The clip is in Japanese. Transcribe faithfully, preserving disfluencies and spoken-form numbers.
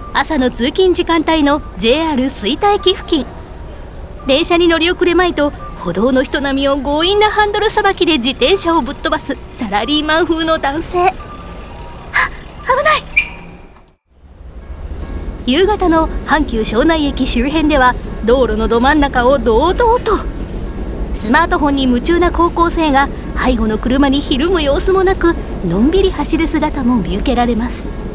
朝の通勤時間帯の ジェイアール 吹田駅付近。電車に乗り遅れまいと歩道の人並みを強引なハンドルさばきで自転車をぶっ飛ばすサラリーマン風の男性。はっ、危ない。夕方の阪急庄内駅周辺では道路のど真ん中を堂々と。スマートフォンに夢中な高校生が背後の車にひるむ様子もなくのんびり走る姿も見受けられます。